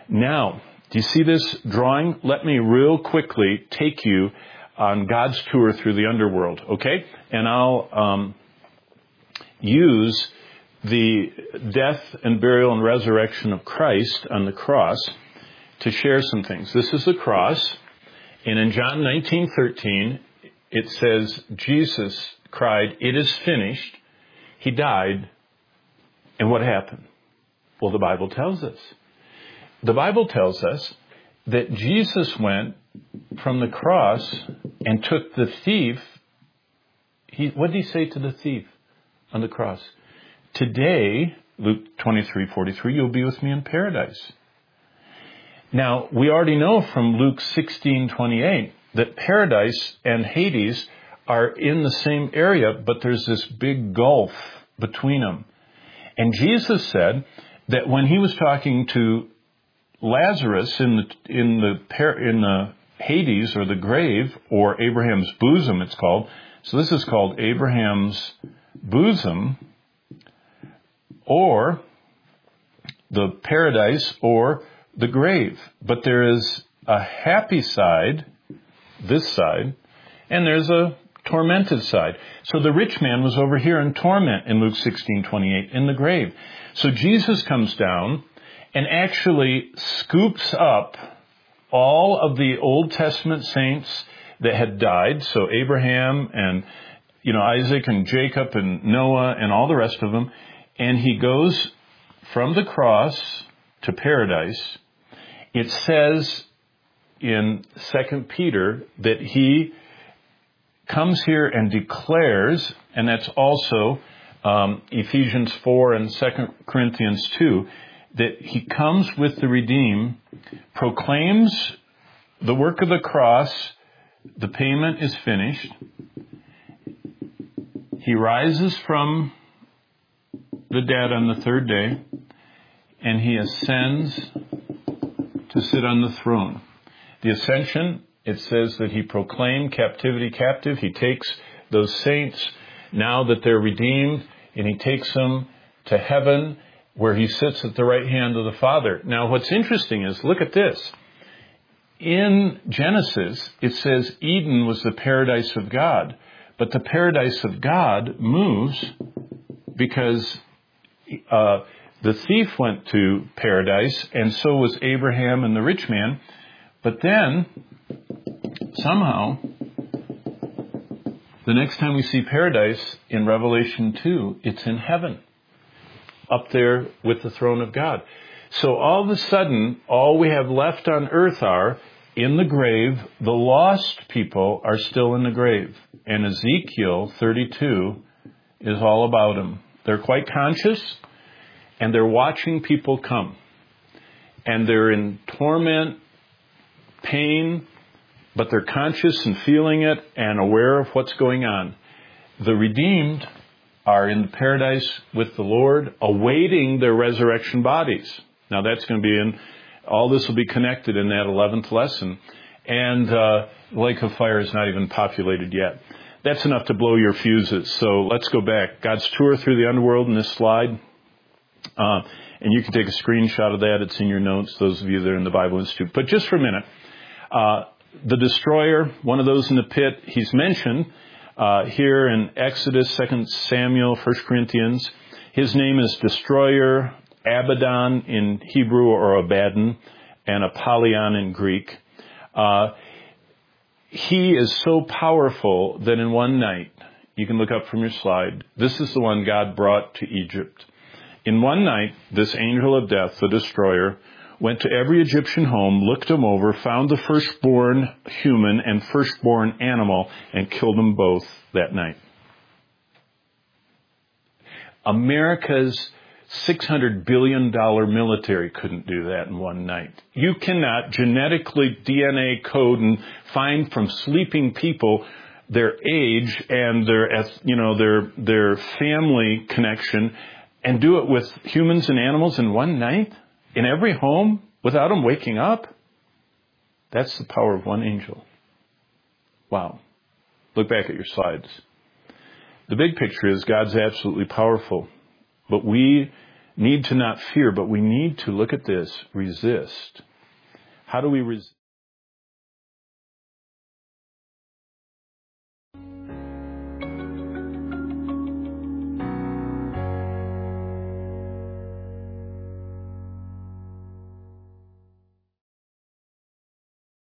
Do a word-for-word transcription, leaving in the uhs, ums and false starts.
Now, do you see this drawing? Let me real quickly take you on God's tour through the underworld, okay? And I'll um, use the death and burial and resurrection of Christ on the cross to share some things. This is the cross, and in John nineteen thirteen, it says, Jesus cried, "It is finished." He died, and what happened? Well, the Bible tells us. The Bible tells us that Jesus went from the cross and took the thief. He, what did he say to the thief on the cross? Today, Luke twenty-three forty-three, you'll be with me in paradise. Now, we already know from Luke sixteen twenty-eight that paradise and Hades are in the same area, but there's this big gulf between them. And Jesus said that when he was talking to Lazarus in the in the in the Hades, or the grave, or Abraham's bosom, it's called. So this is called Abraham's bosom, or the paradise, or the grave. But there is a happy side, this side, and there's a tormented side. So the rich man was over here in torment in Luke sixteen twenty-eight, in the grave. So Jesus comes down and actually scoops up all of the Old Testament saints that had died. So Abraham and, you know, Isaac and Jacob and Noah and all the rest of them. And he goes from the cross to paradise. It says in Second Peter that he comes here and declares, and that's also um, Ephesians four and Second Corinthians two, that he comes with the redeemed, proclaims the work of the cross, the payment is finished. He rises from the dead on the third day, and he ascends to sit on the throne. The ascension, it says that he proclaimed captivity captive. He takes those saints, now that they're redeemed, and he takes them to heaven, where he sits at the right hand of the Father. Now, what's interesting is, look at this. In Genesis, it says Eden was the paradise of God. But the paradise of God moves because uh, the thief went to paradise, and so was Abraham and the rich man. But then, somehow, the next time we see paradise in Revelation two, it's in heaven, up there with the throne of God. So all of a sudden, all we have left on earth are, in the grave, the lost people are still in the grave. And Ezekiel thirty-two is all about them. They're quite conscious, and they're watching people come. And they're in torment, pain, but they're conscious and feeling it and aware of what's going on. The redeemed are in the paradise with the Lord, awaiting their resurrection bodies. Now that's going to be in, all this will be connected in that eleventh lesson. And uh, Lake of Fire is not even populated yet. That's enough to blow your fuses. So let's go back. God's tour through the underworld in this slide. Uh, and you can take a screenshot of that. It's in your notes, those of you that are in the Bible Institute. But just for a minute, uh, the destroyer, one of those in the pit, he's mentioned Uh, here in Exodus, Second Samuel, First Corinthians. His name is Destroyer, Abaddon in Hebrew, or Abaddon, and Apollyon in Greek. Uh, he is so powerful that in one night, you can look up from your slide, this is the one God brought to Egypt. In one night, this angel of death, the destroyer, went to every Egyptian home, looked them over, found the firstborn human and firstborn animal, and killed them both that night. America's six hundred billion dollars military couldn't do that in one night. You cannot genetically D N A code and find from sleeping people their age and their, you know, their, their family connection and do it with humans and animals in one night? In every home, without them waking up? That's the power of one angel. Wow. Look back at your slides. The big picture is God's absolutely powerful. But we need to not fear, but we need to, look at this, resist. How do we resist?